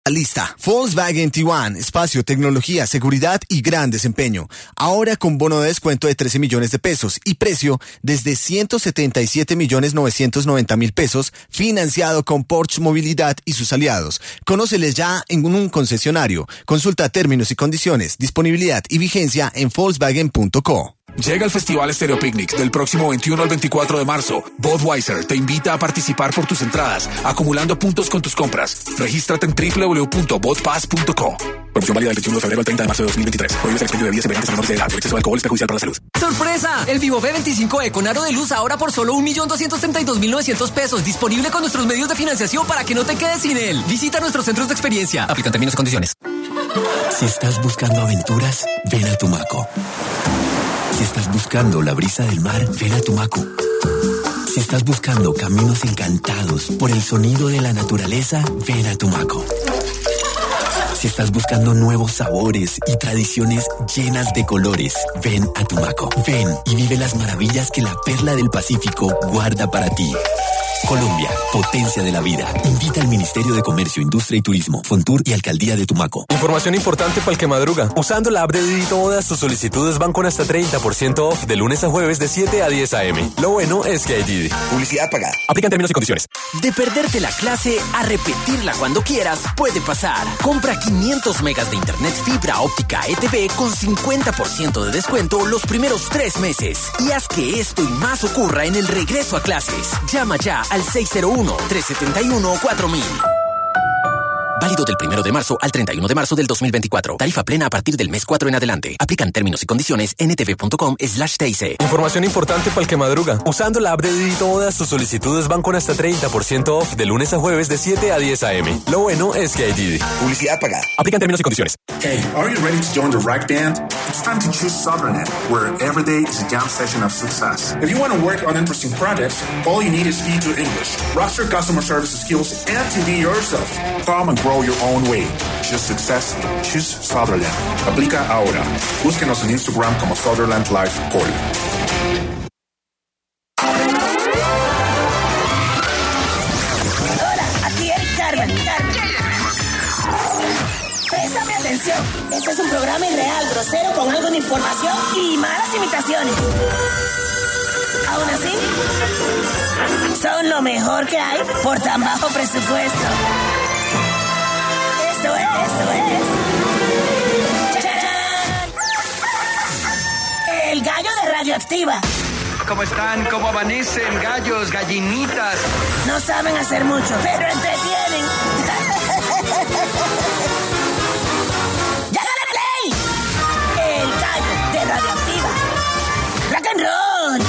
Lista. Volkswagen Tiguan, espacio, tecnología, seguridad y gran desempeño. Ahora con bono de descuento de 13 millones de pesos y precio desde 177.990.000 pesos, financiado con Porsche Movilidad y sus aliados. Conóceles ya en un concesionario. Consulta términos y condiciones, disponibilidad y vigencia en Volkswagen.co. Llega el Festival Stereo Picnic del próximo 21 al 24 de marzo. Budweiser te invita a participar por tus entradas, acumulando puntos con tus compras. Regístrate en www.budpass.co. Promoción válida del 21 de febrero al 30 de marzo de 2023. Prohíbe el expendio de bebidas embriagantes a menores de edad. El exceso de alcohol es perjudicial para la salud. ¡Sorpresa! El Vivo V25e con aro de luz ahora por solo 1.232.900 pesos. Disponible con nuestros medios de financiación para que no te quedes sin él. Visita nuestros centros de experiencia. Aplican términos y condiciones. Si estás buscando aventuras, ven a Tumaco. Si estás buscando la brisa del mar, ven a Tumaco. Si estás buscando caminos encantados por el sonido de la naturaleza, ven a Tumaco. Si estás buscando nuevos sabores y tradiciones llenas de colores, ven a Tumaco. Ven y vive las maravillas que la perla del Pacífico guarda para ti. Colombia, potencia de la vida. Invita al Ministerio de Comercio, Industria y Turismo, Fontur y Alcaldía de Tumaco. Información importante para el que madruga. Usando la app de Didi Todas, tus solicitudes van con hasta 30% off de lunes a jueves de 7 a 10 a.m. Lo bueno es que hay Didi. Publicidad pagada. Aplican términos y condiciones. De perderte la clase a repetirla cuando quieras puede pasar. Compra 500 megas de internet fibra óptica ETV con 50% de descuento los primeros 3 meses. Y haz que esto y más ocurra en el regreso a clases. Llama ya al 601-371-4000. Válido del 1 de marzo al 31 de marzo del 2024. Tarifa plena a partir del mes 4 en adelante. Aplican términos y condiciones en ntv.com/TIC. Información importante para el que madruga. Usando la app de Didi Todas, tus solicitudes van con hasta 30% off de lunes a jueves de 7 a 10 a.m. Lo bueno es que hay Didi. Publicidad pagada. Aplican términos y condiciones. Hey, are you ready to join the right band? It's time to choose Sutherland, where every day is a jam session of success. If you want to work on interesting projects, all you need is B2 English, roster customer service skills, and to be yourself. Come and grow your own way. Choose success. Choose Sutherland. Aplica ahora. Búsquenos en Instagram como Sutherland Life Call. Hola, aquí es Carmen. Préstame atención. Este es un programa irreal, grosero, con algo de información y malas imitaciones. Aún así, son lo mejor que hay por tan bajo presupuesto. Esto es. ¡Tarán! El gallo de Radioactiva. ¿Cómo están? ¿Cómo amanecen? Gallos, gallinitas. No saben hacer mucho, pero entretienen. ¡Ya dale play! El gallo de Radioactiva. ¡Rock and roll!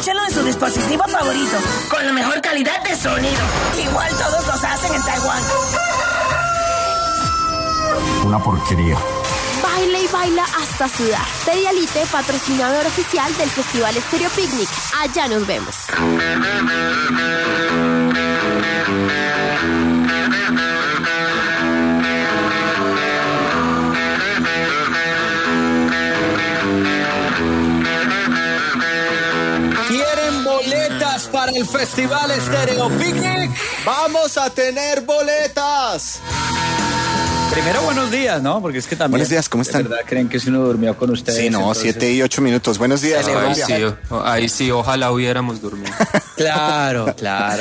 Escúchenlo en su dispositivo favorito, con la mejor calidad de sonido. Igual todos los hacen en Taiwán. Una porquería. Baila y baila hasta sudar. Pedialite, patrocinador oficial del Festival Stereo Picnic. Allá nos vemos. ¿Quieren boletas para el Festival Stereo Picnic? ¡Vamos a tener boletas! Primero, buenos días, ¿no? Porque es que también... Buenos días, ¿cómo están? ¿De verdad creen que si uno durmió con ustedes? Sí, no, entonces... 7 y 8 minutos. Buenos días, Colombia. Ahí sí, ojalá hubiéramos dormido. Claro.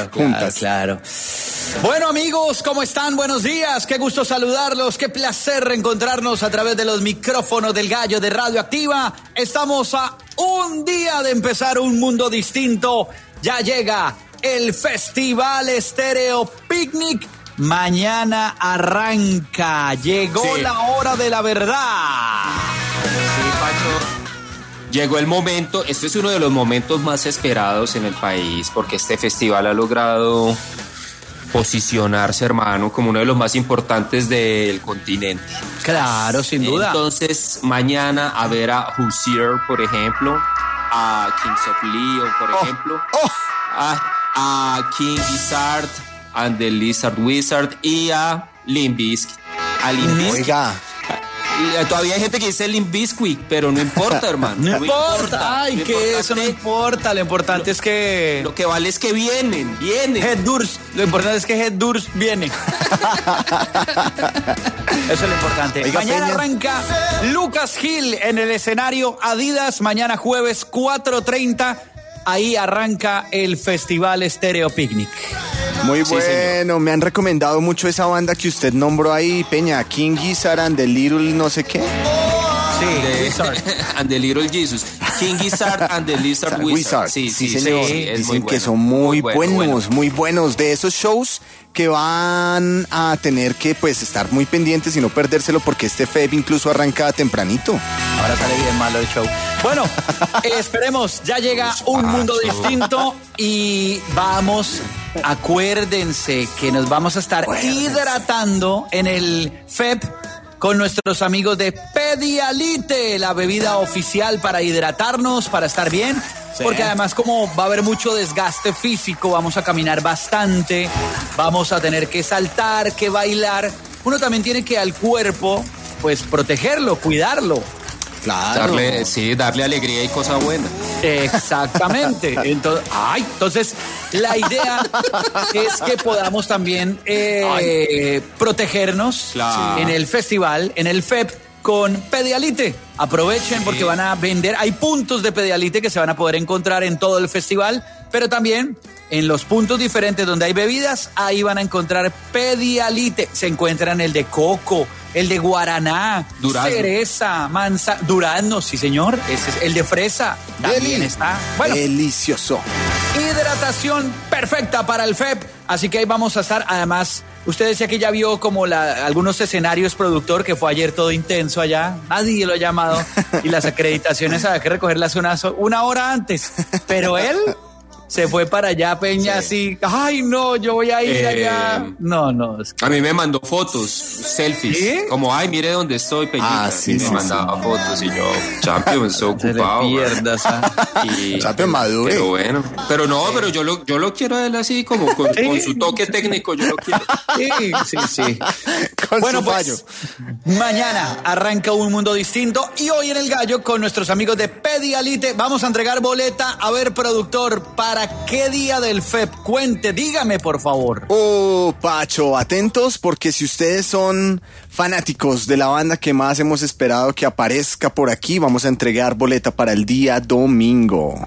Bueno, amigos, ¿cómo están? Buenos días. Qué gusto saludarlos. Qué placer reencontrarnos a través de los micrófonos del Gallo de Radioactiva. Estamos a un día de empezar un mundo distinto. Ya llega el Festival Stereo Picnic. Mañana arranca. Llegó la hora de la verdad. Sí, Pacho. Llegó el momento. Este es uno de los momentos más esperados en el país porque este festival ha logrado posicionarse, hermano, como uno de los más importantes del continente. Claro, sin duda. Entonces, mañana a ver a Hozier, por ejemplo, a Kings of Leon, por ejemplo, a King Gizzard and the Lizard Wizard y a Limp Bizkit. Oiga. Todavía hay gente que dice Limp Bizkit, pero no importa, hermano. No importa. Ay, que eso no importa. Lo importante es que... Lo que vale es que vienen. Head Durst. Lo importante es que Head Durst viene. Eso es lo importante. Oiga, mañana Peña. arranca Lucas Hill en el escenario Adidas. Mañana jueves 4:30. Ahí arranca el Festival Stereo Picnic. Muy Sí, bueno, me han recomendado mucho esa banda que usted nombró ahí, Peña, King Gizzard and the Little no sé qué. Sí, and the Little Jesus. King Gizzard and the Lizard Wizard. Sí, señor. es Dicen muy que bueno. son muy bueno. buenos. De esos shows que van a tener que pues estar muy pendientes y no perdérselo porque este FEB incluso arranca tempranito. Ahora sale bien malo el show. Bueno, esperemos, ya llega un mundo distinto y vamos, acuérdense que nos vamos a estar hidratando en el FEP con nuestros amigos de Pedialite, la bebida oficial para hidratarnos, para estar bien. Sí. Porque además como va a haber mucho desgaste físico, vamos a caminar bastante, vamos a tener que saltar, que bailar. Uno también tiene que al cuerpo, pues protegerlo, cuidarlo. Claro. Darle alegría y cosa buena. Exactamente. Entonces, la idea es que podamos también protegernos en el festival, en el FEP, con Pedialite. Aprovechen porque van a vender, hay puntos de Pedialite que se van a poder encontrar en todo el festival, pero también en los puntos diferentes donde hay bebidas, ahí van a encontrar Pedialite. Se encuentran el de coco, el de guaraná, durazno, cereza, durazno, sí señor, ese es el de fresa, también está. Bueno, delicioso. Hidratación perfecta para el FEP, así que ahí vamos a estar. Además, usted decía que ya vio como algunos escenarios, productor, que fue ayer todo intenso allá, nadie lo ha llamado, y las acreditaciones había que recogerlas una hora antes, pero él se fue para allá, Peña, así, ay no, yo voy a ir allá. No. Es que... A mí me mandó fotos, selfies, ¿sí? Como, ay, mire dónde estoy, Peñita. Me mandaba fotos y yo, Champion, estoy ocupado. Champion madure. Pero bueno, pero yo lo quiero a él así, como con su toque técnico, yo lo quiero. Sí. Bueno, pues, mañana arranca un mundo distinto y hoy en El Gallo con nuestros amigos de Pedialite vamos a entregar boleta. A ver, productor, ¿para qué día del FEP? Cuente, dígame, por favor. Pacho, atentos, porque si ustedes son fanáticos de la banda que más hemos esperado que aparezca por aquí, vamos a entregar boleta para el día domingo.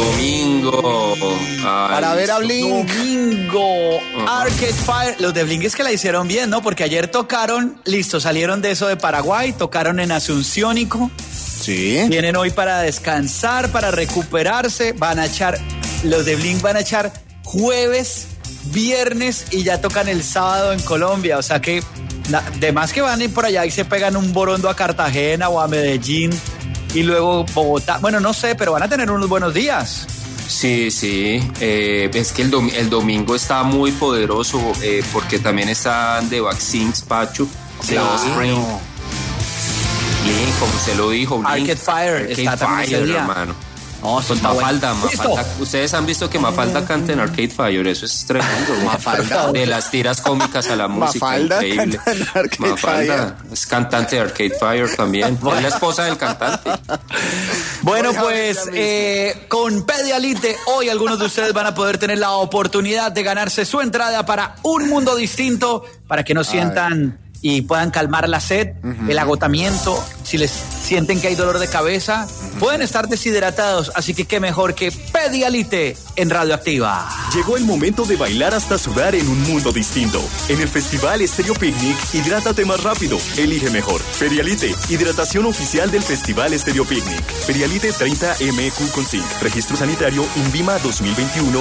Para ver a Blink. Domingo. Arcade Fire. Los de Blink es que la hicieron bien, ¿no? Porque ayer tocaron, salieron de eso de Paraguay, tocaron en Asunciónico. Sí. Vienen hoy para descansar, para recuperarse. Los de Blink van a echar jueves, viernes y ya tocan el sábado en Colombia. O sea que, además que van a ir por allá y se pegan un borondo a Cartagena o a Medellín y luego Bogotá. Bueno, no sé, pero van a tener unos buenos días. Sí, es que el domingo está muy poderoso porque también están The Vaccines, Pacho, The Offspring, Blink, como usted lo dijo, Blink, Arcade Fire está también ese día, hermano. No, pues Mafalda, ustedes han visto que Mafalda canta en Arcade Fire, eso es tremendo. Mafalda, de las tiras cómicas a la música, Mafalda increíble. Mafalda es cantante de Arcade Fire también, es la esposa del cantante. Bueno, pues con Pedialite hoy algunos de ustedes van a poder tener la oportunidad de ganarse su entrada para un mundo distinto, para que no sientan y puedan calmar la sed, el agotamiento. Si les sienten que hay dolor de cabeza, pueden estar deshidratados, así que qué mejor que Pedialite en Radioactiva. Llegó el momento de bailar hasta sudar en un mundo distinto. En el Festival Estéreo Picnic, hidrátate más rápido, elige mejor. Pedialite, hidratación oficial del Festival Estéreo Picnic. Pedialite 30 MQ con zinc. Registro sanitario INVIMA 2021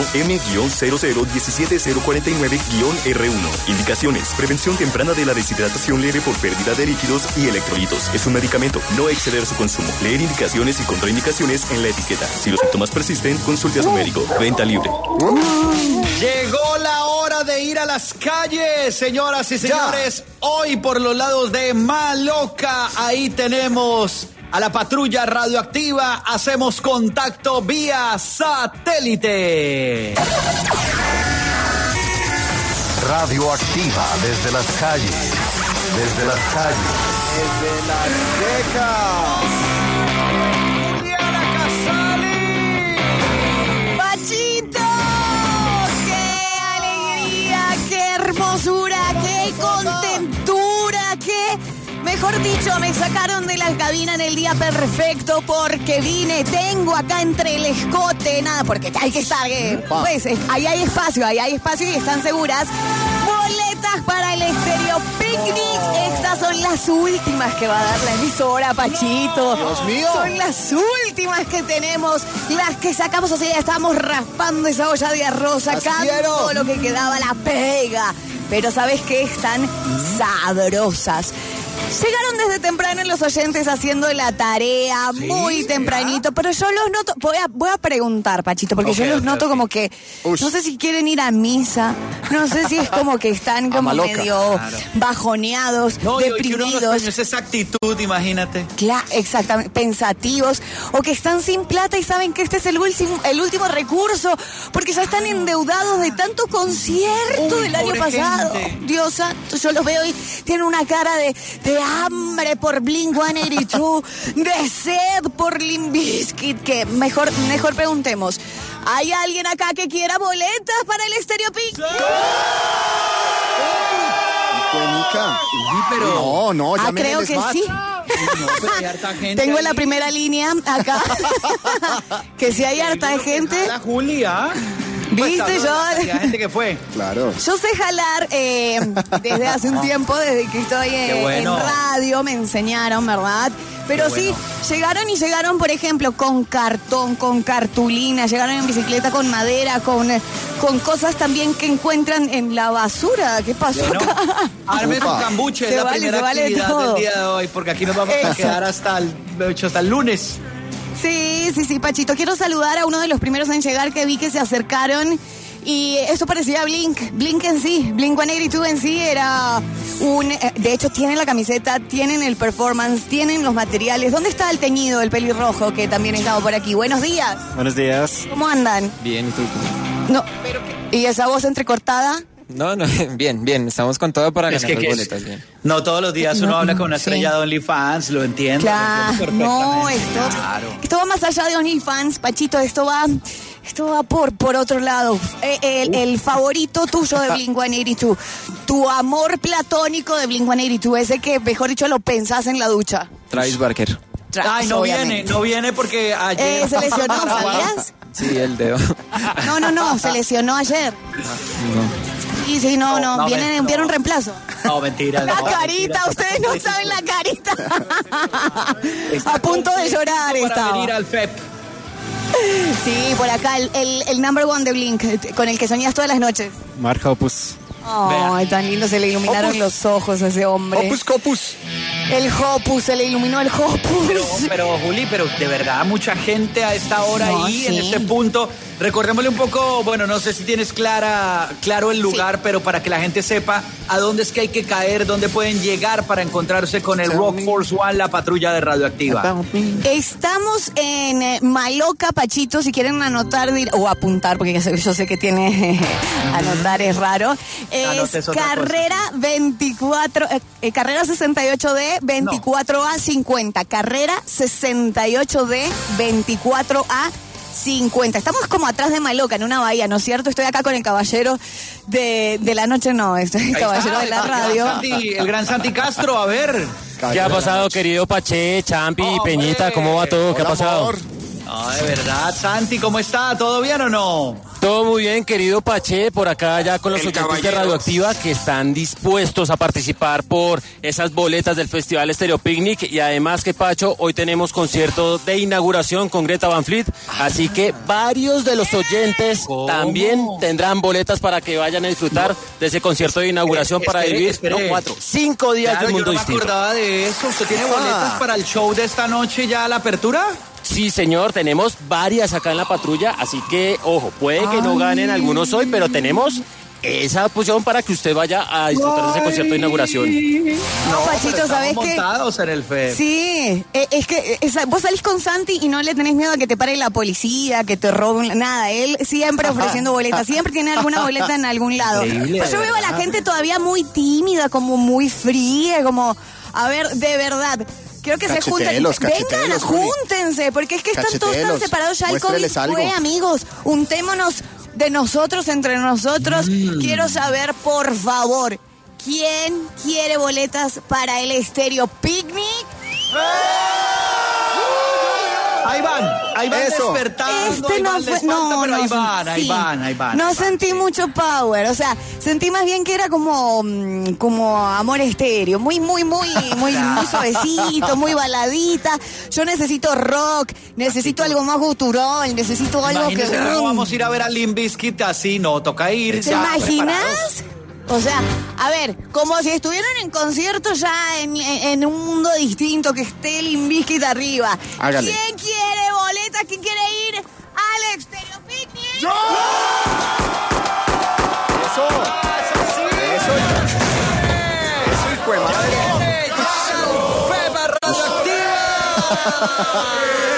M-0001749-R1. Indicaciones: prevención temprana de la deshidratación leve por pérdida de líquidos y electrolitos. Es un medicamento. No exceder su consumo. Leer indicaciones y contraindicaciones en la etiqueta. Si los síntomas persisten, consulte a su médico. Venta libre. Llegó la hora de ir a las calles, señoras y señores. Hoy por los lados de Maloca, ahí tenemos a la patrulla radioactiva. Hacemos contacto vía satélite. Radioactiva desde las calles. Desde las calles. Desde las cejas. ¡Diana Casali! ¡Pachito! ¡Qué alegría! ¡Qué hermosura! ¡Qué contentura! ¡Qué... Mejor dicho, me sacaron de la cabina en el día perfecto porque tengo acá entre el escote, nada, porque hay que estar, pues ahí hay espacio y están seguras. Boletas para el Estéreo Picnic. Estas son las últimas que va a dar la emisora, Pachito. Dios mío. Son las últimas que tenemos, las que sacamos, o sea, ya estamos raspando esa olla de arroz, sacando lo que quedaba, la pega. Pero ¿sabes qué? Están sabrosas. Llegaron desde temprano los oyentes haciendo la tarea, muy tempranito, pero yo los noto, voy a preguntar, Pachito, porque yo los noto como que, no sé si quieren ir a misa, no sé si es como que están como medio bajoneados, deprimidos. Esa actitud, imagínate. Claro, exactamente, pensativos, o que están sin plata y saben que este es el último recurso, porque ya están endeudados de tanto concierto del año pasado. Dios santo, yo los veo y tienen una cara de hambre por Blink-182, de sed por Limp Bizkit, que mejor preguntemos. ¿Hay alguien acá que quiera boletas para el Estéreo Picnic? Pero... No, ya creo que sí. Tengo en la primera línea acá que si hay harta gente. La Julia. ¿Viste? La gente que fue. Claro. Yo sé jalar desde hace un tiempo, desde que estoy en radio, me enseñaron, ¿verdad? Pero sí, llegaron, por ejemplo, con cartón, con cartulina, llegaron en bicicleta con madera, con cosas también que encuentran en la basura. ¿Qué pasó acá? Arme su cambuche, es la primera actividad del día de hoy, porque aquí nos vamos a quedar hasta el lunes. Sí, Pachito. Quiero saludar a uno de los primeros en llegar que vi que se acercaron. Y esto parecía a Blink en sí. Blink-182 en sí era de hecho, tienen la camiseta, tienen el performance, tienen los materiales. ¿Dónde está el teñido, el pelirrojo, que también estaba por aquí? Buenos días. Buenos días. ¿Cómo andan? Bien, ¿y tú? No. ¿Y esa voz entrecortada? No, bien, estamos con todo para ganar las boletas, bien. No todos los días uno habla con una estrella de OnlyFans, lo entiendo. Claro, no, esto va más allá de OnlyFans, Pachito, esto va por otro lado. El favorito tuyo de Blink-182, tu amor platónico de Blink-182, ese que, mejor dicho, lo pensás en la ducha. Travis Barker. Ay, no viene porque ayer... se lesionó, ¿sabías? Sí, el dedo. No, se lesionó ayer. No. Sí, no, viene un reemplazo. No, mentira. La carita, ustedes no saben la carita. A punto de llorar estaba. Venir al FEP. Sí, por acá, el number one de Blink, con el que soñás todas las noches. Mark Hoppus. Ay, tan lindo, se le iluminaron los ojos a ese hombre. Opus Copus. El Hopus, se le iluminó el Hopus. Pero Juli, de verdad, mucha gente a esta hora ahí, en este punto. Recordémosle un poco, bueno, no sé si tienes claro el lugar, pero para que la gente sepa a dónde es que hay que caer, dónde pueden llegar para encontrarse con el Rock Force One, la patrulla de Radioactiva. Estamos en Maloca, Pachito, si quieren anotar o apuntar, porque yo sé que tiene anotar es raro. Es carrera 24, carrera 68D, 24A 50. Carrera 68D, 24A 50. Estamos como atrás de Maloca, en una bahía, ¿no es cierto? Estoy acá con el caballero de la noche, no, estoy el caballero de la radio. El gran Santi Castro, a ver. ¿Qué ha pasado, querido Pache, Champi, Peñita? ¿Cómo va todo? ¿Qué ha pasado? No, de verdad, Santi, ¿cómo está? ¿Todo bien o no? Todo muy bien, querido Pache, por acá ya con los oyentes de Radioactiva que están dispuestos a participar por esas boletas del Festival Estéreo Picnic, y además que, Pacho, hoy tenemos concierto de inauguración con Greta Van Fleet, así que varios de los oyentes también tendrán boletas para que vayan a disfrutar de ese concierto de inauguración para vivir 5 días del mundo distinto. Yo no me acordaba de eso. ¿Usted tiene boletas para el show de esta noche ya a la apertura? Sí, señor, tenemos varias acá en la patrulla, así que, ojo, puede que no ganen algunos hoy, pero tenemos esa opción para que usted vaya a disfrutar de ese concierto de inauguración. No, Pachito, ¿sabes qué? Montados en el FED. Sí, es que vos salís con Santi y no le tenés miedo a que te pare la policía, que te roben, nada. Él siempre ofreciendo boletas, siempre tiene alguna boleta en algún lado. Pero yo veo a la gente todavía muy tímida, como muy fría, como, a ver, de verdad. Quiero que se junten. Vengan, júntense, porque es que están todos tan separados ya. El COVID fue, amigos. Untémonos de nosotros entre nosotros. Quiero saber, por favor, ¿quién quiere boletas para el Estéreo Picnic? Ahí van despertando. Ahí van. No sentí mucho power, o sea, sentí más bien que era como Amor Estéreo, muy suavecito, muy baladita. Yo necesito rock, necesito algo más gutural, necesito algo que... No vamos a ir a ver a Limp Bizkit así, no, toca ir. ¿Te imaginas? O sea, a ver, como si estuvieran en concierto ya en un mundo distinto, que esté Limp Bizkit arriba. Hágale. ¿Quién quiere boletas? ¿Quién quiere ir al Estéreo Picnic? ¡Yo! Eso, hijo de madre. ¡Pepa Radioactiva!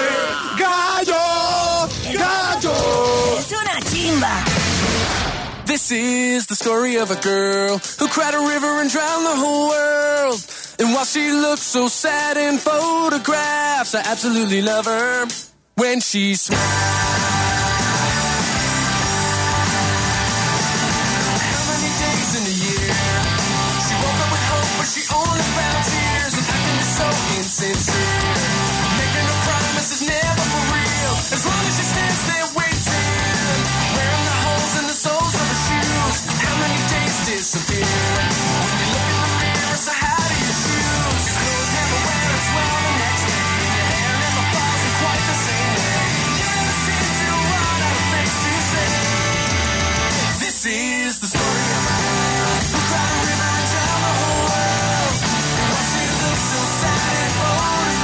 ¡Gallo! Es una chimba. This is the story of a girl who cried a river and drowned the whole world. And while she looks so sad in photographs, I absolutely love her when she smiles. How many days in a year she woke up with hope, but she only found tears, and acting is so insincere. Making a promise is never for real, as long as she stands there waiting, wearing the holes in the soles of her shoes. How many days disappear when you look in the mirror? So how do you choose? Your clothes never wear as well the next day, your hair never falls in quite the same way. You never seem to run out of things to say. This is the story of a girl who cried a river and drowned the whole world. And why she looks so sad in photographs,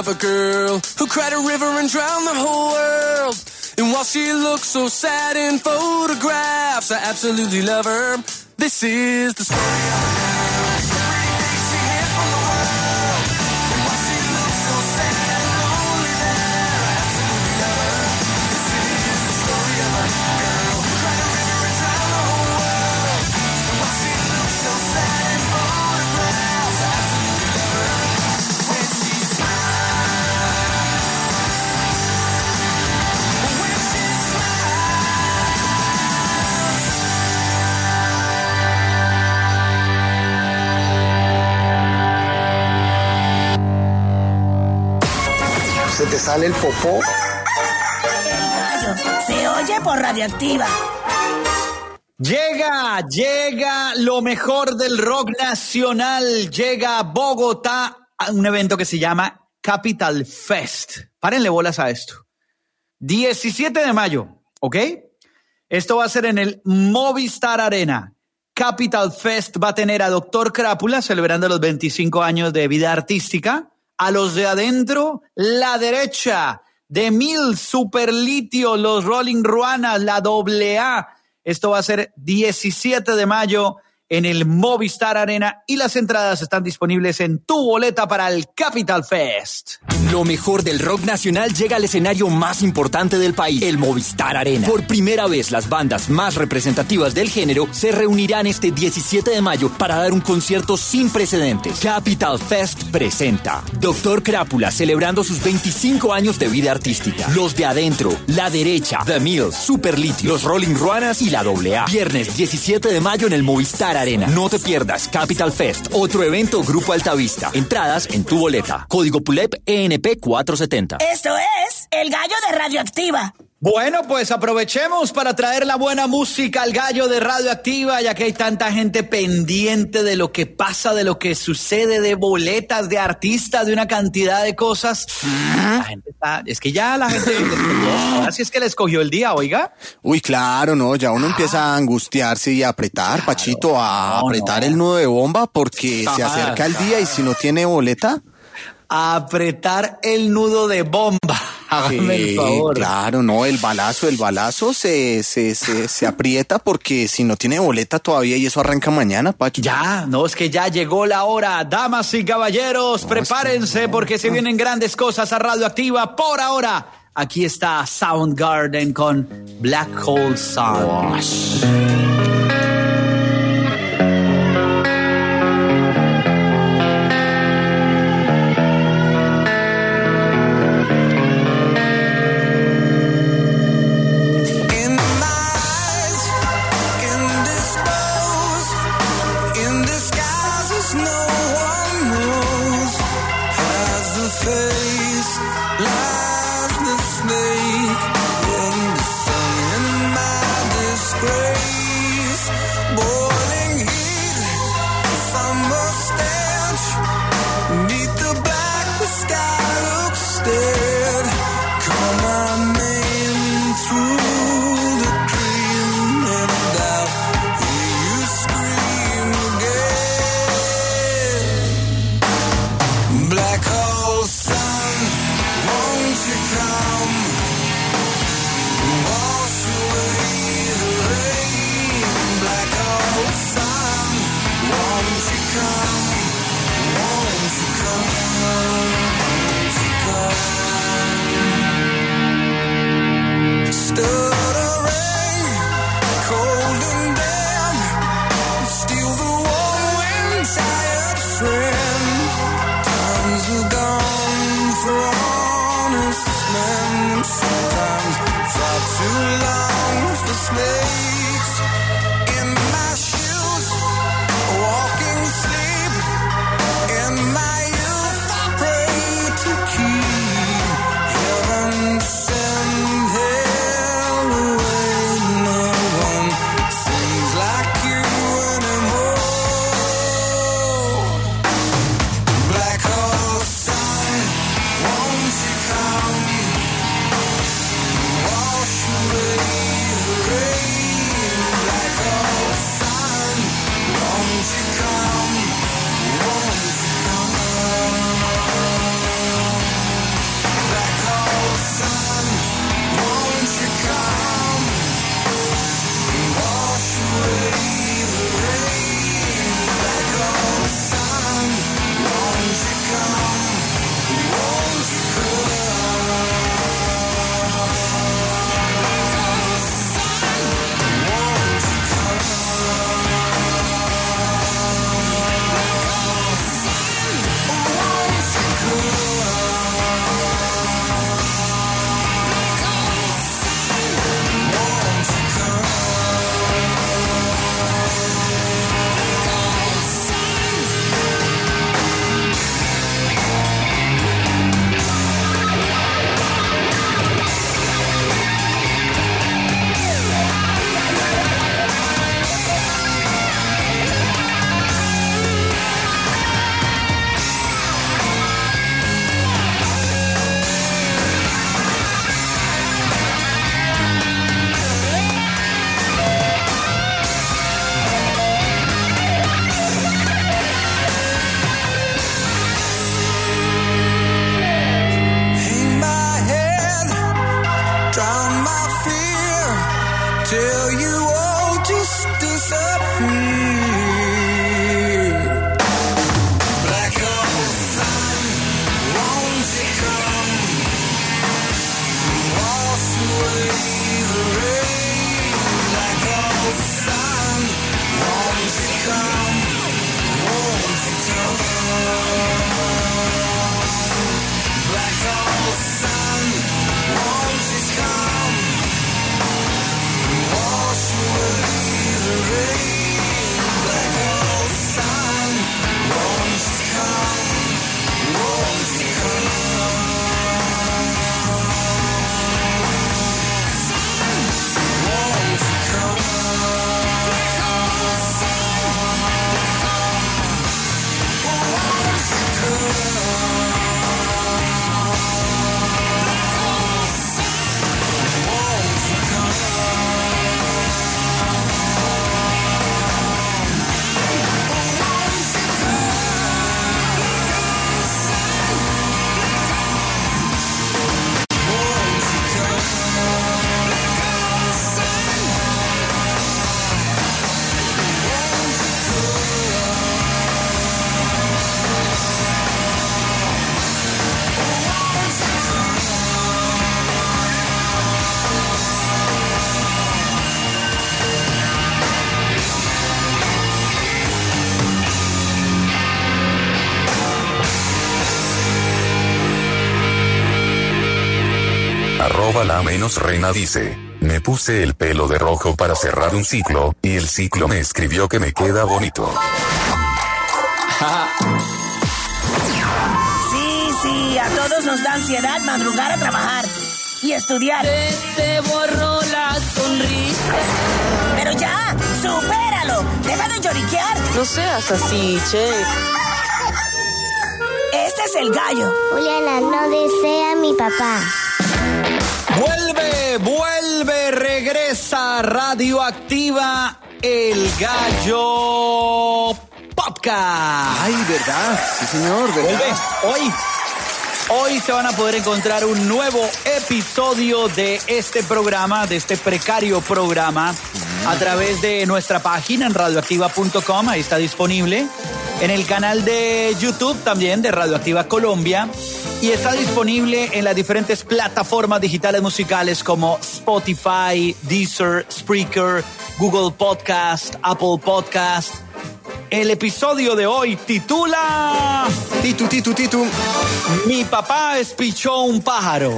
a girl who cried a river and drowned the whole world. And while she looks so sad in photographs, I absolutely love her. This is the story of a girl. Every day she hid from the world. And while she looks so sad and lonely there, I absolutely love her. This is the story of a girl who cried a river and drowned the whole world. And while she looks so sad in photographs, I absolutely love her. When she smiles, when she ¿Se te sale el popó? El gallo se oye por Radioactiva. Llega lo mejor del rock nacional. Llega a Bogotá a un evento que se llama Capital Fest. Párenle bolas a esto. 17 de mayo, ¿ok? Esto va a ser en el Movistar Arena. Capital Fest va a tener a Dr. Crápula celebrando los 25 años de vida artística. A los de adentro, La Derecha, The Mills, Superlitio, los Rolling Ruanas, la AA. Esto va a ser 17 de mayo en el Movistar Arena y las entradas están disponibles en tu boleta para el Capital Fest. Lo mejor del rock nacional llega al escenario más importante del país, el Movistar Arena. Por primera vez, las bandas más representativas del género se reunirán este 17 de mayo para dar un concierto sin precedentes. Capital Fest presenta Dr. Crápula celebrando sus 25 años de vida artística. Los de adentro, La Derecha, The Mills, Superlitio, los Rolling Ruanas y la AA. Viernes 17 de mayo en el Movistar Arena. No te pierdas Capital Fest, otro evento Grupo Altavista. Entradas en tu boleta. Código PULEP ENP 470. Esto es El Gallo de Radioactiva. Bueno, pues aprovechemos para traer la buena música al Gallo de Radioactiva, ya que hay tanta gente pendiente de lo que pasa, de lo que sucede, de boletas, de artistas, de una cantidad de cosas. La gente está, es que ya la gente ahora sí es que le escogió el día, oiga. Uy, claro, no, ya uno empieza a angustiarse y a apretar, claro, Pachito, a apretar el nudo de bomba porque se acerca el día y si no tiene boleta. A apretar el nudo de bomba. Hágame el favor. Claro, no, el balazo se aprieta porque si no tiene boleta todavía y eso arranca mañana, Pacho. Ya, no, es que ya llegó la hora. Damas y caballeros, prepárense porque se vienen grandes cosas a Radioactiva. Por ahora, aquí está Soundgarden con Black Hole Sun. Wash away the rain. @la_reina dice: me puse el pelo de rojo para cerrar un ciclo, y el ciclo me escribió que me queda bonito. Sí, a todos nos da ansiedad madrugar a trabajar y estudiar. Te borró la sonrisa. Pero ya, supéralo. Deja de lloriquear. No seas así, che. Este es el gallo. Juliana, no desea a mi papá. Vuelve, regresa Radioactiva, el Gallo Podcast. Ay, ¿verdad? Sí, señor, ¿verdad? Vuelve hoy se van a poder encontrar un nuevo episodio de este programa, de este precario programa, a través de nuestra página en radioactiva.com, ahí está disponible. En el canal de YouTube también de Radioactiva Colombia. Y está disponible en las diferentes plataformas digitales musicales como Spotify, Deezer, Spreaker, Google Podcast, Apple Podcast. El episodio de hoy titula... Titu. Mi papá espichó un pájaro.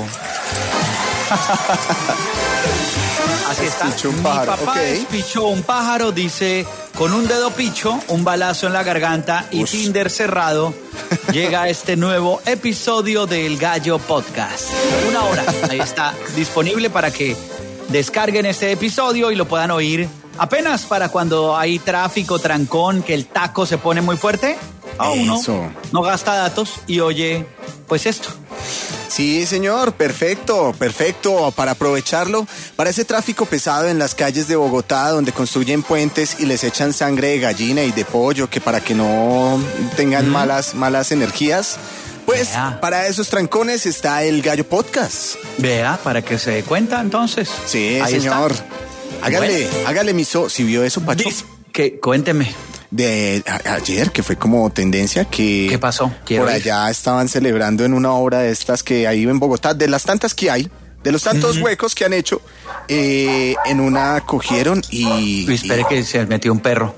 Así está. Mi papá espichó un pájaro, dice, con un dedo picho, un balazo en la garganta y Tinder cerrado. Llega este nuevo episodio del Gallo Podcast. 1 hora. Ahí está disponible para que descarguen este episodio y lo puedan oír apenas para cuando hay tráfico, trancón, que el taco se pone muy fuerte. Uno no gasta datos y oye, pues esto. Sí, señor, perfecto, para aprovecharlo, para ese tráfico pesado en las calles de Bogotá, donde construyen puentes y les echan sangre de gallina y de pollo, que para que no tengan malas energías, pues para esos trancones está el Gallo Podcast. Vea, para que se dé cuenta entonces. Sí, ahí señor. Está. Hágale miso, si vio eso, Pacho. Cuénteme. De ayer, que fue como tendencia, que... ¿Qué pasó? Por allá estaban celebrando en una obra de estas que hay en Bogotá, de las tantas que hay, de los tantos huecos que han hecho, en una cogieron y... Espere que se metió un perro.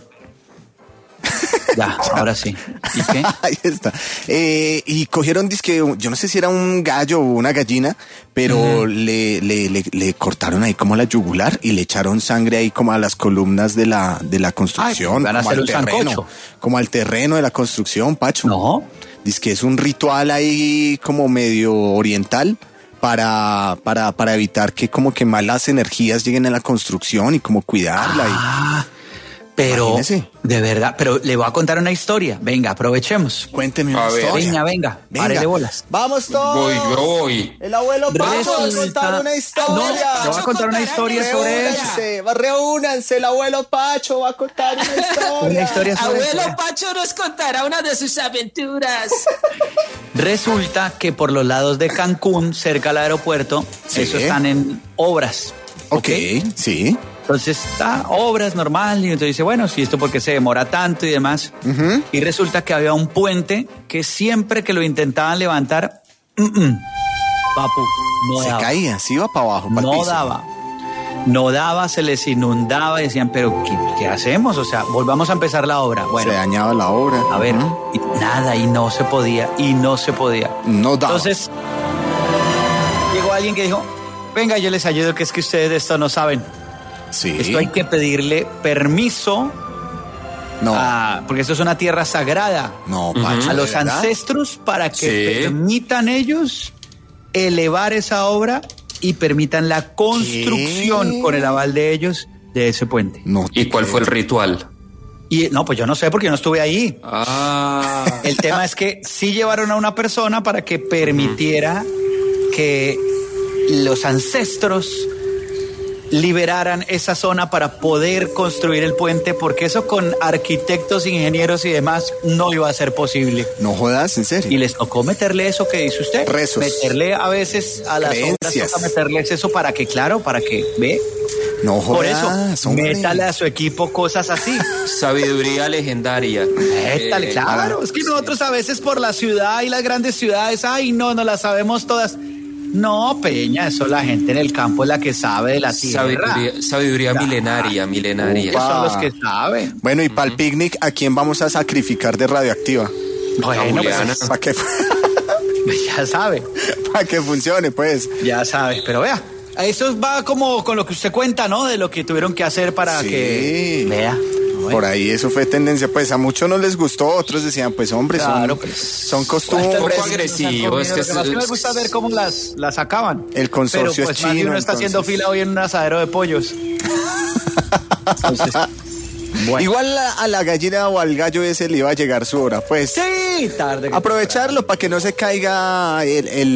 Ya, ahora sí. ¿Y qué? Ahí está. Y cogieron, dizque, yo no sé si era un gallo o una gallina, pero le cortaron ahí como la yugular y le echaron sangre ahí como a las columnas de la construcción. Van a hacer un sancocho. Como al terreno de la construcción, Pacho. No. Dizque es un ritual ahí como medio oriental para evitar que como que malas energías lleguen a la construcción y como cuidarla. Pero, imagínese. De verdad, pero le voy a contar una historia. Venga, aprovechemos. Cuénteme una historia. Venga, párele bolas. Vamos todos. Yo voy. El abuelo Pacho va a contar una historia. No, le voy a contar una historia sobre eso. Reúnanse, el abuelo Pacho va a contar una historia. Abuelo Pacho nos contará una de sus aventuras. Resulta que por los lados de Cancún, cerca al aeropuerto, eso están en obras. Ok, sí. Entonces está obras normal y entonces dice, bueno, si esto porque se demora tanto y demás. Y resulta que había un puente que siempre que lo intentaban levantar, papu, no Se daba. caía, se iba para abajo, pa'l No piso. daba. No daba, se les inundaba y decían, pero ¿qué hacemos? O sea, volvamos a empezar la obra. Bueno, Se dañaba la obra. a ver, y nada, y no se podía. No daba. Entonces, llegó alguien que dijo, venga, yo les ayudo, que es que ustedes de esto no saben. Sí. Esto hay que pedirle permiso, No. porque esto es una tierra sagrada, No, Pacho, a los ¿de verdad? ancestros para que Sí. permitan ellos elevar esa obra y permitan la construcción ¿Qué? con el aval de ellos de ese puente. No. ¿Y cuál fue el ritual? Y no, pues yo no sé porque yo no estuve ahí. Ah. El tema es que sí llevaron a una persona para que permitiera que los ancestros liberaran esa zona para poder construir el puente, porque eso con arquitectos, ingenieros y demás no iba a ser posible. No jodas, en serio. Y les tocó meterle eso que dice usted. Rezos. Meterle a veces a las obras, Creencias. toca meterles eso para que, claro, para que, ve. No Por jodas, eso, hombre. métale a su equipo cosas así. Sabiduría legendaria. Métale, claro. Es que nosotros a veces por la ciudad y las grandes ciudades, ay, no las sabemos todas. No, Peña, eso la gente en el campo es la que sabe de la tierra. Sabiduría milenaria. Ellos son los que saben. Bueno, y para el picnic, ¿a quién vamos a sacrificar de Radioactiva? Bueno, Juliana. Para que, ya sabe. para que funcione, pues. Ya sabe, pero vea, eso va como con lo que usted cuenta, ¿no? De lo que tuvieron que hacer para Sí. que... Vea. Por ahí eso fue tendencia, pues a muchos no les gustó, otros decían, pues hombre, Claro, son, pues. son costumbres. Un poco agresivo, es que Lo que pasa es que me gusta ver cómo las acaban. El consorcio Pero pues es más de chino, uno está haciendo entonces. fila hoy en un asadero de pollos. Entonces, bueno. Igual a la gallina o al gallo ese le iba a llegar su hora, pues. Sí, tarde. que Aprovecharlo para que no se caiga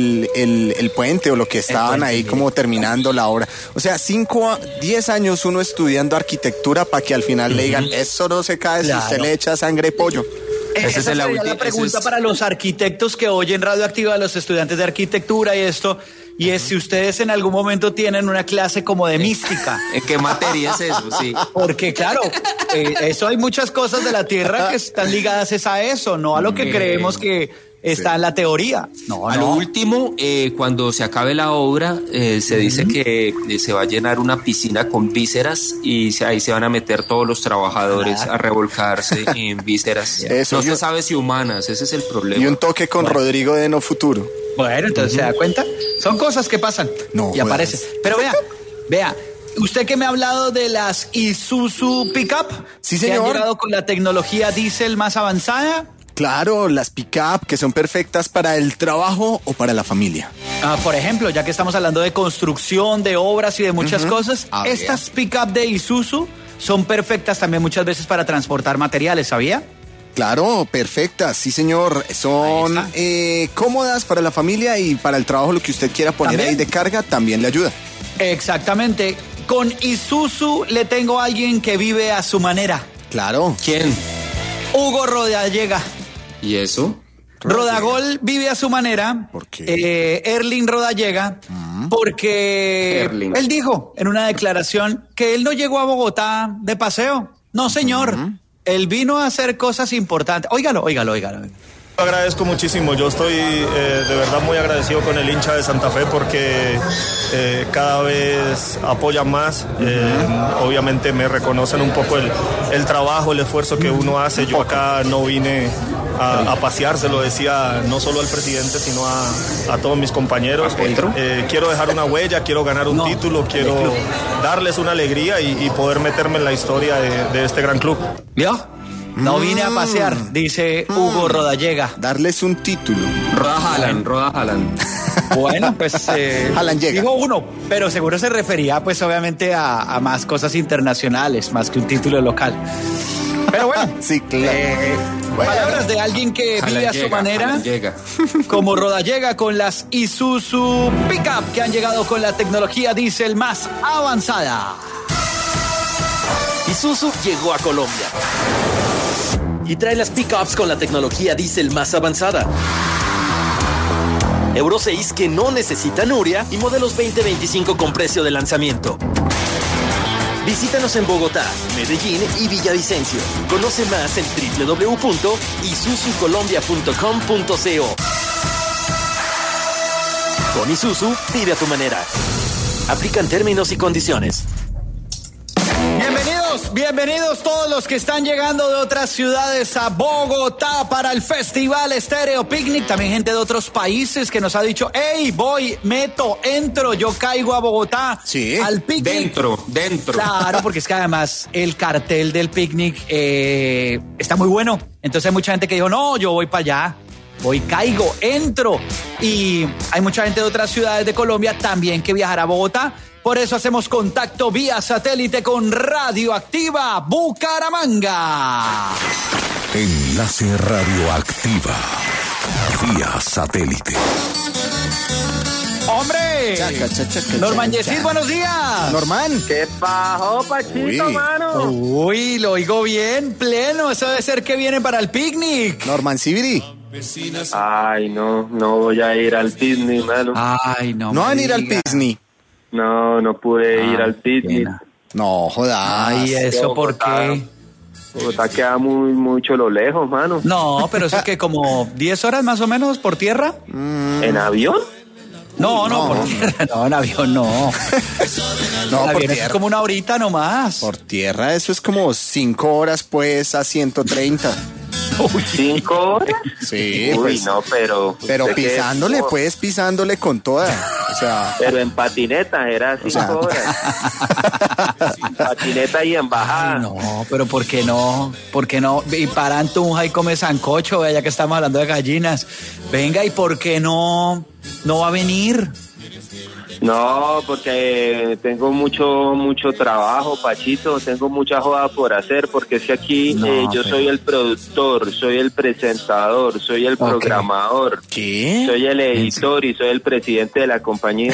el puente o lo que estaban puente, ahí mire. como terminando la obra. O sea, 10 años uno estudiando arquitectura para que al final le digan, eso no se cae si Claro. usted le echa sangre de pollo. Ese Esa es el sería ulti- la ese pregunta es- para los arquitectos que oyen Radioactiva, los estudiantes de arquitectura y esto, y es si ustedes en algún momento tienen una clase como de mística. ¿En qué materia es eso? Sí. Porque claro, eso hay muchas cosas de la Tierra que están ligadas es a eso, no a lo que creemos que está en la teoría. No, A lo no. último, cuando se acabe la obra, se dice que se va a llenar una piscina con vísceras y ahí se van a meter todos los trabajadores a revolcarse en vísceras. Eso, No yo- se sabe si humanas, ese es el problema. Y un toque con Rodrigo de No Futuro. Bueno, entonces se da cuenta. Son cosas que pasan No, y aparecen. Pero vea, usted que me ha hablado de las Isuzu Pickup, Sí, que han señor. llegado con la tecnología diésel más avanzada. Claro, las pick-up que son perfectas para el trabajo o para la familia. Por ejemplo, ya que estamos hablando de construcción, de obras y de muchas cosas, A ver. estas pick-up de Isuzu son perfectas también muchas veces para transportar materiales, ¿sabía? Claro, perfectas, sí señor. Son cómodas para la familia y para el trabajo, lo que usted quiera poner ¿También? ahí de carga también le ayuda. Exactamente. Con Isuzu le tengo a alguien que vive a su manera. Claro. ¿Quién? Hugo Rodallega. ¿Y eso? Rodagol vive a su manera. ¿Por qué? Erling Rodallega. Porque Erling. él dijo en una declaración que él no llegó a Bogotá de paseo. No, señor. Él vino a hacer cosas importantes. Óigalo. Agradezco muchísimo, yo estoy de verdad muy agradecido con el hincha de Santa Fe porque cada vez apoyan más, obviamente me reconocen un poco el trabajo, el esfuerzo que uno hace. Yo acá no vine a pasear, se lo decía no solo al presidente sino a todos mis compañeros. Quiero dejar una huella, quiero ganar un título, quiero darles una alegría y poder meterme en la historia de este gran club. ¿Vio? No vine a pasear, dice Hugo Rodallega. Darles un título. Roda Haaland. Bueno, pues Haaland llega. digo uno, pero seguro se refería pues obviamente a más cosas internacionales, más que un título local. Pero bueno, Sí, claro. palabras de alguien que vive a su manera, Llega. como Rodallega con las Isuzu Pickup que han llegado con la tecnología diésel más avanzada. Isuzu llegó a Colombia y trae las pickups con la tecnología diésel más avanzada. Euro 6 que no necesitan urea y modelos 2025 con precio de lanzamiento. Visítanos en Bogotá, Medellín y Villavicencio. Conoce más en www.isuzucolombia.com.co. Con Isuzu, vive a tu manera. Aplican términos y condiciones. Bienvenidos todos los que están llegando de otras ciudades a Bogotá para el Festival Estéreo Picnic. También gente de otros países que nos ha dicho, hey, voy, meto, entro, yo caigo a Bogotá. Sí, al picnic. Dentro. Claro, porque es que además el cartel del picnic está muy bueno. Entonces hay mucha gente que dijo, no, yo voy para allá. Voy, caigo, entro. Y hay mucha gente de otras ciudades de Colombia también que viajará a Bogotá. Por eso hacemos contacto vía satélite con Radioactiva Bucaramanga. Enlace Radioactiva vía satélite. ¡Hombre! Norman Yesid, buenos días. Norman. ¿Qué pasó, Pachito, mano? Uy, lo oigo bien, pleno. Eso debe ser que viene para el picnic. Norman Sibiri. Ay, no voy a ir al picnic, mano. Ay, no. No van a ir al picnic. No pude ir al picnic. No, jodas. Ay, ¿eso por qué? Bogotá queda mucho lo lejos, mano. No, pero eso es que como 10 horas más o menos por tierra. ¿En avión? No, por tierra. No, en avión no. No, por tierra. tierra. Es como una horita nomás. Por tierra eso es como 5 horas pues a 130. Uy, ¿5 horas? Sí, uy, pues, no, pero pisándole, pues, pisándole con toda. O sea, pero en patineta era 5 horas. Patineta y en bajada. Ay, no, pero ¿por qué no? ¿Por qué no? Y para Tunja y come sancocho, ya que estamos hablando de gallinas. Venga, ¿y por qué no va a venir? No, porque tengo mucho trabajo, Pachito, tengo mucha joda por hacer, porque es que aquí yo soy el productor, soy el presentador, soy el programador, soy el editor y soy el presidente de la compañía.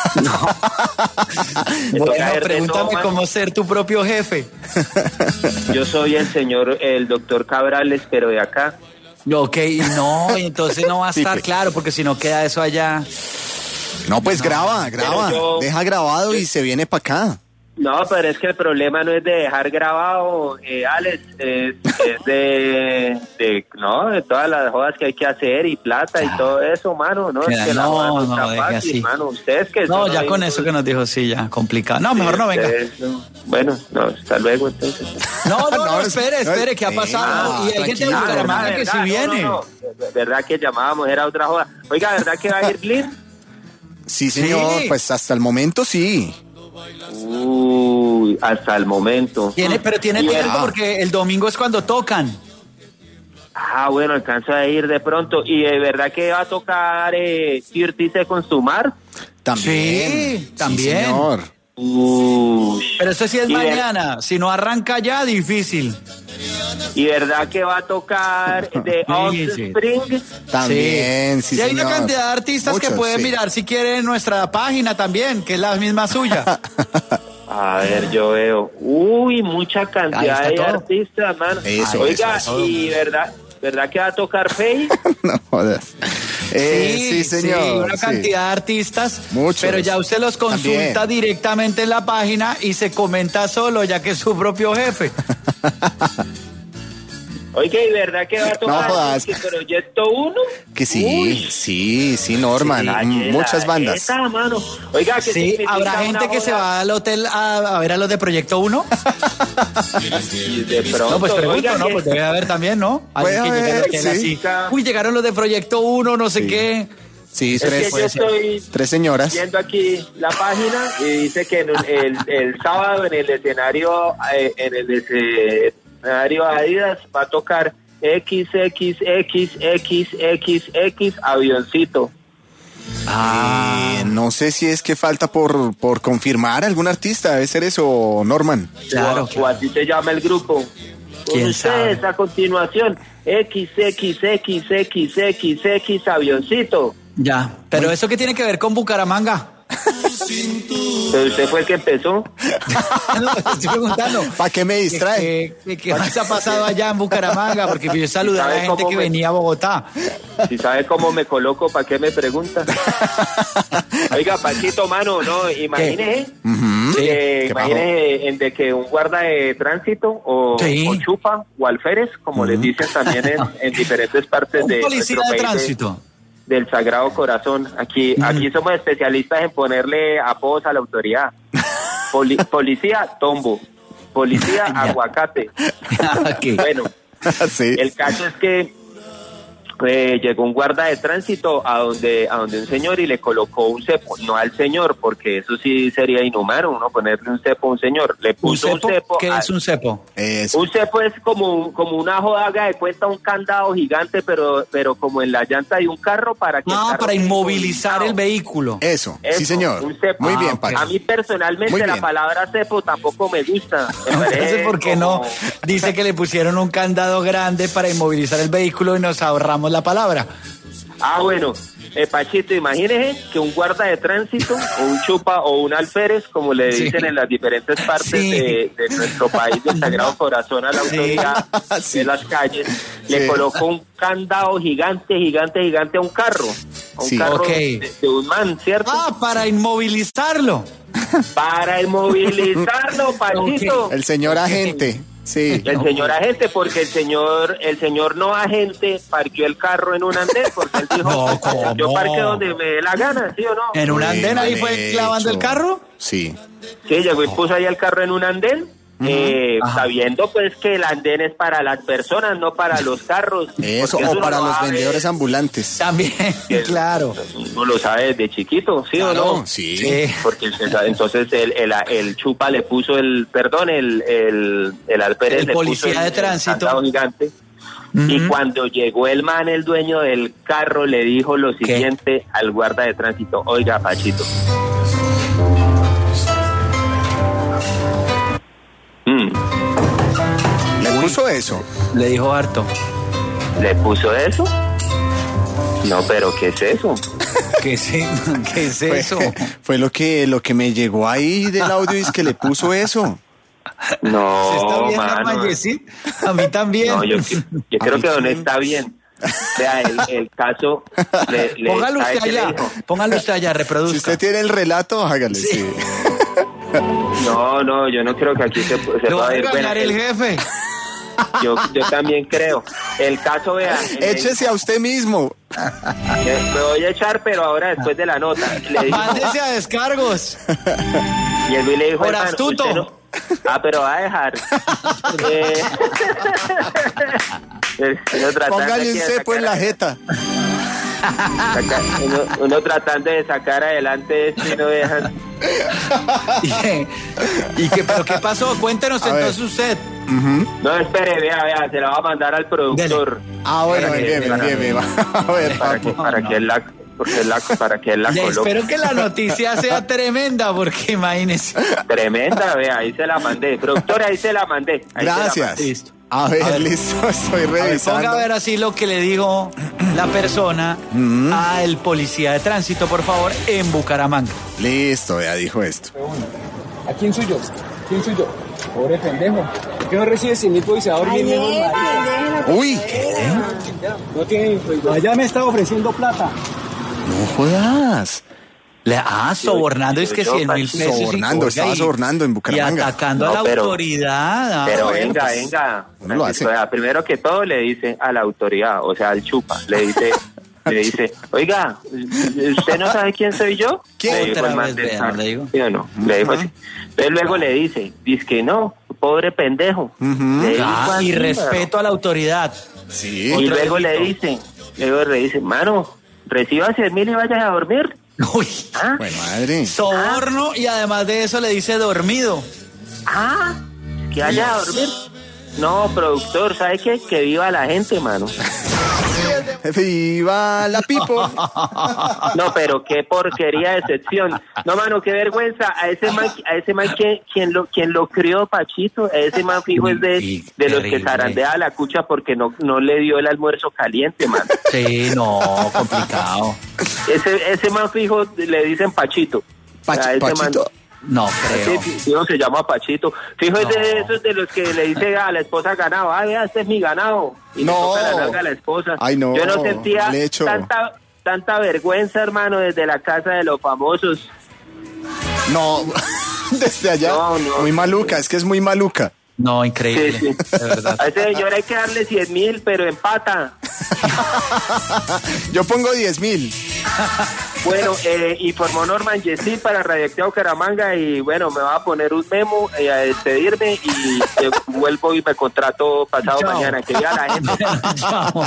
Bueno, pregúntame cómo ser tu propio jefe. Yo soy el doctor Cabrales, pero de acá. Ok, no, entonces no va a estar claro, porque si no queda eso allá... No, pues graba, deja grabado y se viene para acá. No, pero es que el problema no es de dejar grabado, Alex, es de todas las jodas que hay que hacer y plata y todo eso, mano, no, es que la joda no está fácil, así. Mano, ustedes que no, ya con eso que nos dijo, sí, ya, complicado. No, mejor no venga. Bueno, no, hasta luego entonces. No, espere, ¿qué ha pasado? Y hay gente de Bucaramanga que sí viene. No, verdad que llamábamos, era otra joda. Oiga, ¿verdad que va a ir Glyn? Sí, señor, pues hasta el momento sí. Uy, hasta el momento. Pero tiene tiempo porque el domingo es cuando tocan. Ah, bueno, alcanza a ir de pronto. ¿Y de verdad que va a tocar 30 Seconds to Mars? También. Sí, también. Sí, señor. Pero eso sí es mañana. Si no arranca ya, difícil. ¿Y verdad que va a tocar The Offspring? También, sí, hay señor. una cantidad de artistas que pueden mirar si quieren nuestra página también, que es la misma suya. A ver, yo veo. Uy, mucha cantidad de artistas, mano. Oiga, ¿y verdad que va a tocar Faye? No jodas. Sí, señor. Sí, una cantidad de artistas. Muchos. Pero ya usted los consulta directamente en la página y se comenta solo, ya que es su propio jefe. Oiga, ¿y verdad que va a tocar Proyecto 1? Que sí, Norman. Muchas bandas. Oiga, que sí, ¿habrá gente que se va al hotel a ver a los de Proyecto 1? De pronto, no, pues pregunto, ¿no? Pues debe haber también, ¿no? Alguien que llegue al hotel así. Uy, llegaron los de Proyecto 1, no sé qué. Sí, es que yo estoy 3 señoras. Viendo aquí la página y dice que el sábado en el escenario Adidas va a tocar XXXXXX Avioncito. No sé si es que falta por confirmar algún artista, debe ser eso, Norman. Claro. O así se llama el grupo. Con ustedes a continuación, XXXXXX Avioncito. Ya, pero ¿eso qué tiene que ver con Bucaramanga? Pero usted fue el que empezó. Estoy preguntando. ¿Para qué me distrae? ¿Qué más ha pasado allá en Bucaramanga? Porque yo saludaba a la gente que venía a Bogotá. Si sabe cómo me coloco, ¿para qué me pregunta? Oiga, Pachito, mano, no, imagínese. Imagínese de que un guarda de tránsito o chupa o alférez, como les dicen también en diferentes partes de policía de tránsito. del Sagrado Corazón. Aquí somos especialistas en ponerle apodos a la autoridad. Policía, tombo. Policía, aguacate. Bueno, sí. El caso es que llegó un guarda de tránsito a donde un señor y le colocó un cepo, no al señor, porque eso sí sería inhumano, uno ponerle un cepo a un señor. Le puso un cepo. ¿Qué es un cepo? Un cepo es como una jodaga de cuenta, un candado gigante, pero como en la llanta de un carro para que para inmovilizar el vehículo. Eso, sí señor. Un cepo. Muy bien, Pacho. A mí personalmente la palabra cepo tampoco me gusta. No sé por qué no. Dice que le pusieron un candado grande para inmovilizar el vehículo y nos ahorramos la palabra. Bueno, Pachito, imagínese que un guarda de tránsito o un chupa o un alférez, como le dicen en las diferentes partes de nuestro país, del Sagrado Corazón, a la autoridad de las calles, le colocó un candado gigante a un carro. A un carro de un man, ¿cierto? Para inmovilizarlo. Para inmovilizarlo, Pachito. El señor agente. Sí. El señor agente, porque el señor no agente parqueó el carro en un andén, porque él dijo, yo parqueo donde me dé la gana, ¿sí o no? ¿En un andén ahí fue clavando el carro? Sí. Sí, llegó y puso ahí el carro en un andén, sabiendo pues que el andén es para las personas, no para los carros. Eso, o para los vendedores ambulantes. También, claro. Uno lo sabe desde chiquito, ¿sí o no? Sí. Porque entonces el chupa le puso el alférez le policía puso de tránsito gigante. Y cuando llegó el man, el dueño del carro, le dijo lo siguiente al guarda de tránsito: oiga, Pachito, ¿le puso eso? Le dijo harto. ¿Le puso eso? No, pero ¿qué es eso? ¿Qué es eso? Fue lo que me llegó ahí del audio, es que le puso eso. No, ¿Está bien, mano. ¿Sí? A mí también. No, yo creo que Don está bien. Vea, el caso... Póngalo usted allá, reproduzca. Si usted tiene el relato, hágale, sí. No, yo no creo que aquí se pueda ir. Bueno, el jefe. Yo también creo. El caso, vea... Échese a usted mismo. Me voy a echar, pero ahora después de la nota. Mándese a descargos. Y el Luis le dijo... Por astuto. Pero va a dejar. Póngale un cepo en la jeta. Uno tratando de sacar adelante esto y no dejan. ¿Pero qué pasó? Cuéntenos entonces usted. No, espere, vea, se la va a mandar al productor. Bueno, envíeme. A ver, para que él la coloque. Espero que la noticia sea tremenda, porque imagínese. Tremenda, vea, ahí se la mandé. Productora, ahí se la mandé. Gracias. Listo. A ver, listo, estoy revisando. Ponga a ver así lo que le dijo la persona al policía de tránsito, por favor, en Bucaramanga. Listo, ya dijo esto. ¿A quién soy yo? Pobre pendejo. ¿Por qué no recibe 100.000 por avisador bien menos marica? Uy. No tiene... Allá me está ofreciendo plata. No jodas. Sobornando, es que 100.000 pesos. Estaba sobornando en Bucaramanga. Y atacando a la autoridad. Pero venga. No lo hace. Primero que todo le dice a la autoridad, o sea, al chupa, le dice, oiga, ¿usted no sabe quién soy yo? ¿Quién? Le digo. ¿Sí o no? Le dijo así. Pero luego le dice que no, pobre pendejo. Y respeto a la autoridad. Sí. Y luego le dice, mano, reciba 100.000 y vaya a dormir. Uy, bueno, madre. Soborno y además de eso le dice dormido. Que vaya a dormir. No, productor, ¿sabe qué? Que viva la gente, mano. ¡Viva la pipo! No, pero qué porquería de excepción. No, mano, qué vergüenza. A ese man quien lo crió, Pachito, a ese man fijo es de los que zarandea la cucha porque no le dio el almuerzo caliente, man. Sí, no, complicado. Ese man fijo le dicen Pachito. ¿Pachito? No creo. Fijo se llama Pachito. Fijo es de esos de los que le dice a la esposa ganado, vea, este es mi ganado. Y le toca la nalga a la esposa. Ay, no. Yo no sentía tanta vergüenza, hermano, desde la casa de los famosos. No, desde allá. No. Muy maluca, es que es muy maluca. No, increíble. Sí. De verdad. A ese señor hay que darle 100.000, pero empata. Yo pongo 10.000. Bueno, informó Norman Yesid para Radioactiva Bucaramanga y bueno, me va a poner un memo a despedirme y vuelvo y me contrato pasado mañana. Que vea la gente. Chao.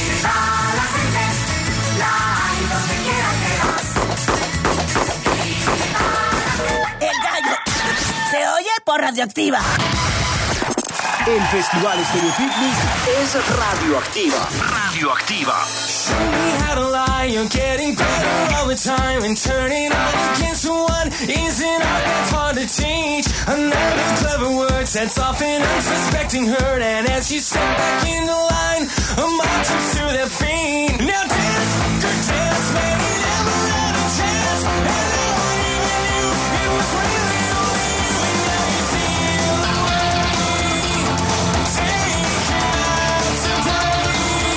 El gallo se oye por Radioactiva. El Festival Estéreo Picnic es Radioactiva. Radioactiva. We had a lie, you're getting better all the time, and turning on against one isn't all that's hard to change. Another clever word sets off an unsuspecting hurt, and as you step back into line, a mob jumps to their feet. Now dance, good dance, man, you never had a chance, and no one even knew it was really only you, and now you feel the way. Take it out today.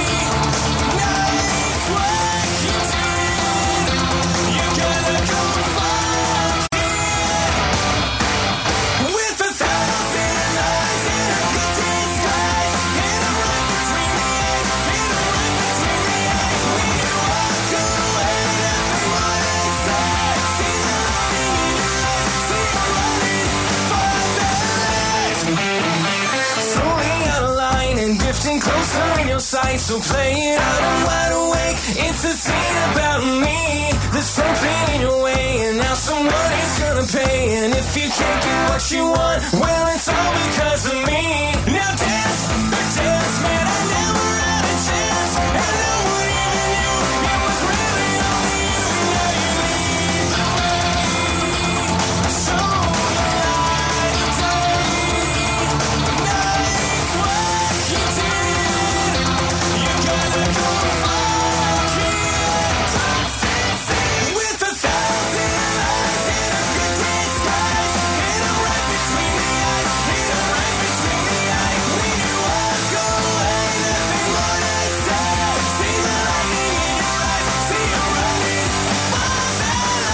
Nice work you did. You gotta go far with 1,000 eyes in a good disguise, in a run between the eyes, in a run between the eyes. When you walk away, everyone inside see the light in your eyes, see you running for the light. Slowly out of line and drifting closer in your sight, so play it out, I'm wide awake. It's a scene about me. There's something in your way, and now someone is gonna pay. And if you can't get what you want, well, it's all because of me. Now dance, man, I never had a chance, and no one even knew it was really only you, and now you lead the way. Show the light of day. Nice work you did. You gotta go far here. With 1,000 eyes in a good disguise, in a right between the eyes, in a right between the eyes. When you walk away, nothing more to say. See the lightning in your eyes, see you running for the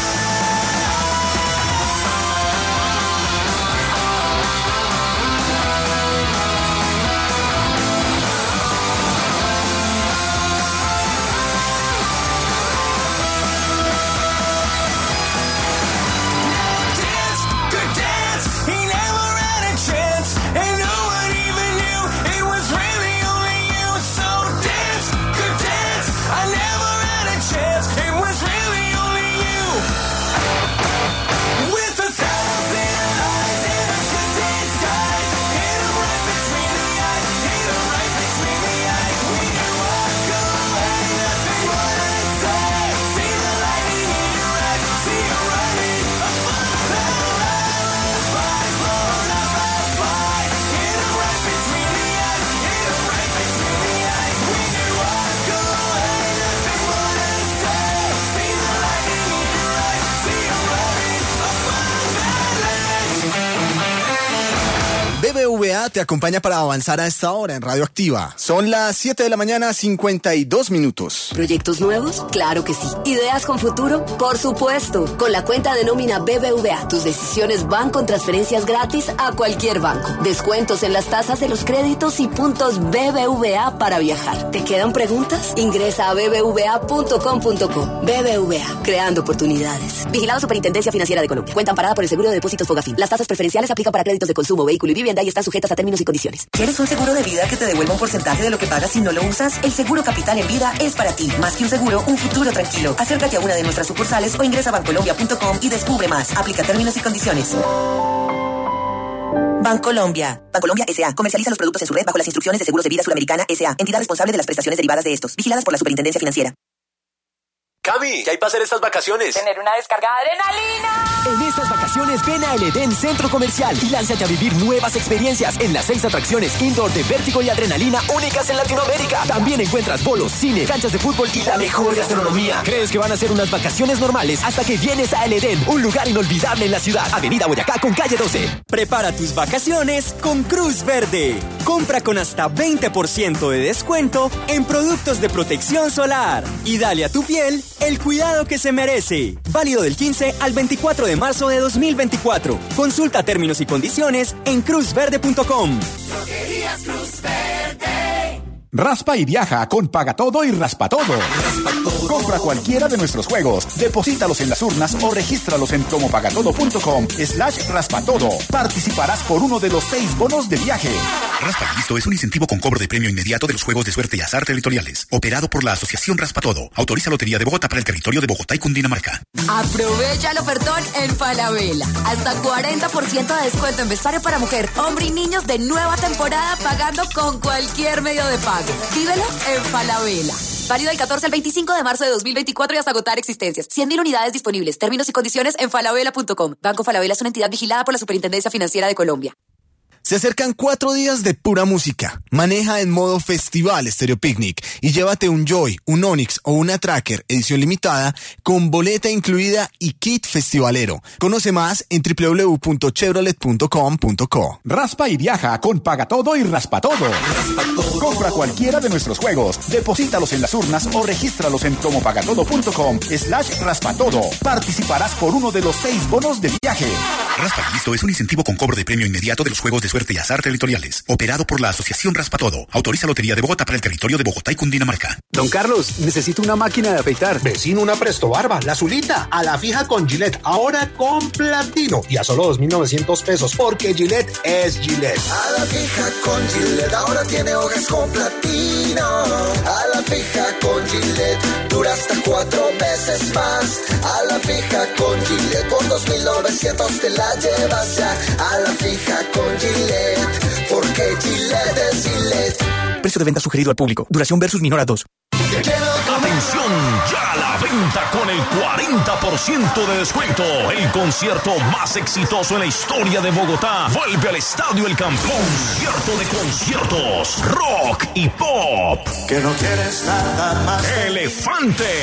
dance, good dance. He never had a chance, and no one even knew it was really only you. So dance, good dance. I never had a chance, it was really only you. With 1,000 eyes in a good disguise, in a right between the eyes, in a right between the eyes. When you walk away, nothing more to say. See the lightning in your eyes, see you running for the light. Flown up by, in a right between the eyes, in a right between the eyes. When you walk away, nothing more to say. See the lightning in your eyes, see you running for the light. BBVA te acompaña para avanzar a esta hora en Radioactiva. Son las 7 de la mañana, 52 minutos. ¿Proyectos nuevos? Claro que sí. ¿Ideas con futuro? Por supuesto. Con la cuenta de nómina BBVA, tus decisiones van con transferencias gratis a cualquier banco. Descuentos en las tasas de los créditos y puntos BBVA para viajar. ¿Te quedan preguntas? Ingresa a bbva.com.co. BBVA, creando oportunidades. Vigilado Superintendencia Financiera de Colombia. Cuenta amparada por el Seguro de Depósitos Fogafín. Las tasas preferenciales aplican para créditos de consumo, vehículo y vivienda y están sujetas a términos y condiciones. ¿Quieres un seguro de vida que te devuelva un porcentaje de lo que pagas si no lo usas? El Seguro Capital en Vida es para ti. Más que un seguro, un futuro tranquilo. Acércate a una de nuestras sucursales o ingresa a bancolombia.com y descubre más. Aplica términos y condiciones. Bancolombia. Bancolombia S.A. Comercializa los productos en su red bajo las instrucciones de Seguros de Vida Suramericana S.A. Entidad responsable de las prestaciones derivadas de estos. Vigiladas por la Superintendencia Financiera. Cami, ¿qué hay para hacer estas vacaciones? Tener una descarga de adrenalina. En estas vacaciones ven a El Edén Centro Comercial y lánzate a vivir nuevas experiencias en las 6 atracciones indoor de Vértigo y Adrenalina únicas en Latinoamérica. También encuentras bolos, cine, canchas de fútbol y la mejor gastronomía. ¿Crees que van a ser unas vacaciones normales hasta que vienes a El Edén, un lugar inolvidable en la ciudad? Avenida Boyacá con calle 12. Prepara tus vacaciones con Cruz Verde. Compra con hasta 20% de descuento en productos de protección solar y dale a tu piel el cuidado que se merece. Válido del 15 al 24 de marzo de 2024. Consulta términos y condiciones en cruzverde.com. Droguerías Cruz Verde. Raspa y viaja con Paga Todo y Raspa Todo. Compra cualquiera de nuestros juegos, deposítalos en las urnas o regístralos en promopagatodo.com/raspatodo. Participarás por uno de los 6 bonos de viaje. Raspa y Listo es un incentivo con cobro de premio inmediato de los juegos de suerte y azar territoriales, operado por la Asociación Raspa Todo. Autoriza Lotería de Bogotá para el territorio de Bogotá y Cundinamarca. Aprovecha el ofertón en Falabella. Hasta 40% de descuento en vestuario para mujer, hombre y niños de nueva temporada pagando con cualquier medio de pago. Vívelo en Falabella. Válido del 14 al 25 de marzo de 2024 y hasta agotar existencias. 100.000 unidades disponibles. Términos y condiciones en falabella.com. Banco Falabella es una entidad vigilada por la Superintendencia Financiera de Colombia. Se acercan 4 días de pura música. Maneja en modo Festival Stereo Picnic y llévate un Joy, un Onix o una Tracker edición limitada con boleta incluida y kit festivalero. Conoce más en www.chevrolet.com.co. Raspa y viaja con Paga Todo y Raspa Todo. Compra cualquiera de nuestros juegos, deposítalos en las urnas o regístralos en promopagatodo.com/raspatodo. Participarás por uno de los 6 bonos de viaje. Raspa y Listo es un incentivo con cobro de premio inmediato de los juegos de suerte y azar territoriales, operado por la Asociación Raspa Todo. Autoriza Lotería de Bogotá para el territorio de Bogotá y Cundinamarca. Don Carlos, necesito una máquina de afeitar. Vecino, una Presto Barba, la azulita, a la fija con Gillette, ahora con platino y a solo 2.900 pesos, porque Gillette es Gillette. A la fija con Gillette, ahora tiene hojas con platino. A la fija con Gillette, dura hasta 4 veces más. A la fija con Gillette, por 2.900 te la llevas ya. A la fija con Gillette, porque Gillette es Gillette. Precio de venta sugerido al público. Duración versus Minora 2. Atención, ya a la venta con el 40% de descuento. El concierto más exitoso en la historia de Bogotá vuelve al Estadio El Campín. Concierto de conciertos, rock y pop. Que no quieres nada más. Elefante.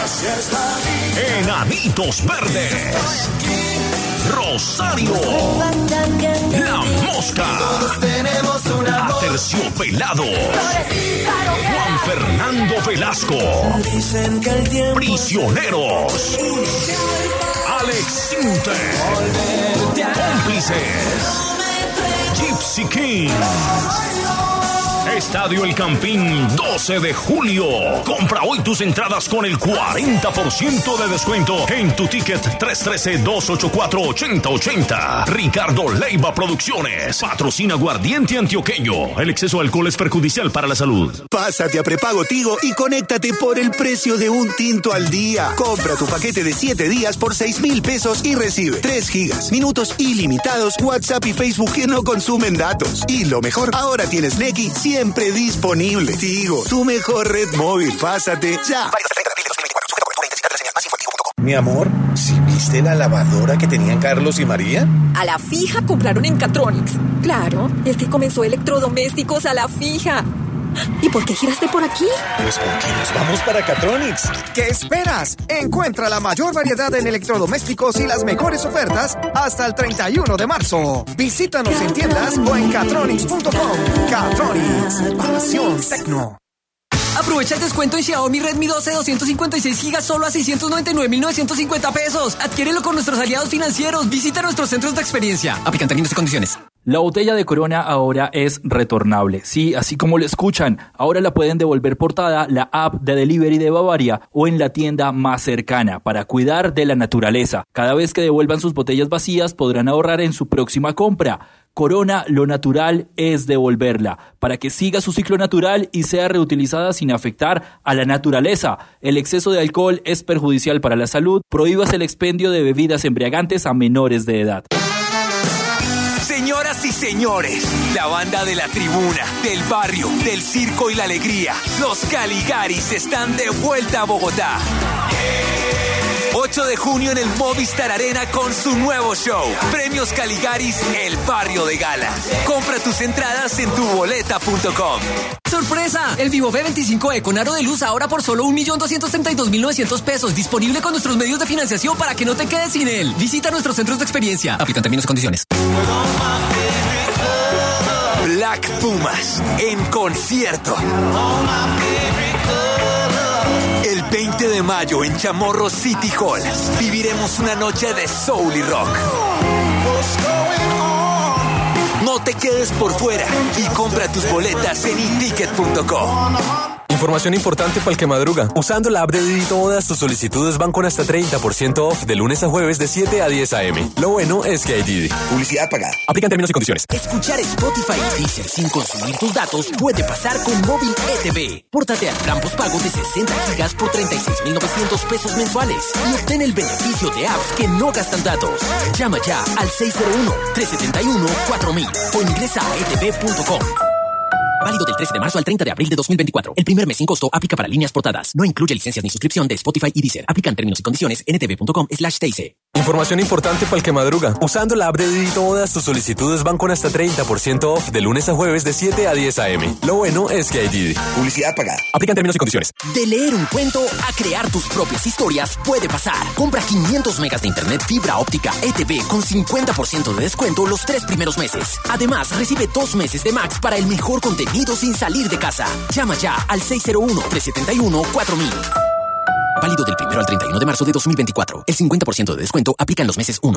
Enanitos Verdes. Rosario. La Mosca. Aterciopelado. Juan Fernando Velasco. Prisioneros. Alex Sinter. Cómplices. Gypsy King. Estadio El Campín, 12 de julio. Compra hoy tus entradas con el 40% de descuento en tu ticket 313-284-8080. Ricardo Leiva Producciones. Patrocina Aguardiente Antioqueño. El exceso de alcohol es perjudicial para la salud. Pásate a Prepago Tigo y conéctate por el precio de un tinto al día. Compra tu paquete de 7 días por 6.000 pesos y recibe 3 gigas, minutos ilimitados, WhatsApp y Facebook que no consumen datos. Y lo mejor, ahora tienes Nequi siempre disponible. Tigo, tu mejor red móvil. Pásate ya. Mi amor, ¿sí viste la lavadora que tenían Carlos y María? A la fija compraron en Catronics. Claro, es que comenzó electrodomésticos a la fija. ¿Y por qué giraste por aquí? Pues porque nos vamos para Catronics. ¿Qué esperas? Encuentra la mayor variedad en electrodomésticos y las mejores ofertas hasta el 31 de marzo. Visítanos en tiendas o en catronics.com. Catronics, pasión tecno. Aprovecha el descuento en Xiaomi Redmi 12 256 GB solo a 699.950 pesos. Adquiérelo con nuestros aliados financieros. Visita nuestros centros de experiencia. Aplican términos y condiciones. La botella de Corona ahora es retornable. Sí, así como lo escuchan. Ahora la pueden devolver portada la app de delivery de Bavaria o en la tienda más cercana para cuidar de la naturaleza. Cada vez que devuelvan sus botellas vacías podrán ahorrar en su próxima compra. Corona, lo natural es devolverla, para que siga su ciclo natural y sea reutilizada sin afectar a la naturaleza. El exceso de alcohol es perjudicial para la salud. Prohíbase el expendio de bebidas embriagantes a menores de edad. Señoras y señores, la banda de la tribuna, del barrio, del circo y la alegría, los Caligaris están de vuelta a Bogotá. 8 de junio en el Movistar Arena con su nuevo show. Premios Caligaris, el barrio de gala. Compra tus entradas en tuboleta.com. ¡Sorpresa! El Vivo V25e con aro de luz ahora por solo 1.232.900 pesos. Disponible con nuestros medios de financiación para que no te quedes sin él. Visita nuestros centros de experiencia. Aplican términos y condiciones. Black Pumas en concierto. El 20 de mayo en Chamorro City Hall viviremos una noche de soul y rock. No te quedes por fuera y compra tus boletas en iticket.com. Información importante para el que madruga. Usando la app de Didi Todas, tus solicitudes van con hasta 30% off de lunes a jueves de 7 a 10 a.m. Lo bueno es que hay Didi. Publicidad pagada. Aplican términos y condiciones. Escuchar Spotify y Deezer sin consumir tus datos puede pasar con Móvil ETV. Pórtate al plan postpago de 60 gigas por 36,900 pesos mensuales y obtén el beneficio de apps que no gastan datos. Llama ya al 601-371-4000 o ingresa a etv.com. Válido del 13 de marzo al 30 de abril de 2024. El primer mes sin costo aplica para líneas portadas. No incluye licencias ni suscripción de Spotify y Deezer. Aplican términos y condiciones en ntv.com/TIC. Información importante para el que madruga. Usando la app de Didi Todas, tus solicitudes van con hasta 30% off de lunes a jueves de 7 a 10 a.m. Lo bueno es que hay Didi. Publicidad pagada. Aplican términos y condiciones. De leer un cuento a crear tus propias historias puede pasar. Compra 500 megas de internet fibra óptica ETV con 50% de descuento los 3 primeros meses. Además, recibe 2 meses de Max para el mejor contenido sin salir de casa. Llama ya al 601-371-4000. Válido del 1 al 31 de marzo de 2024. El 50% de descuento aplica en los meses 1,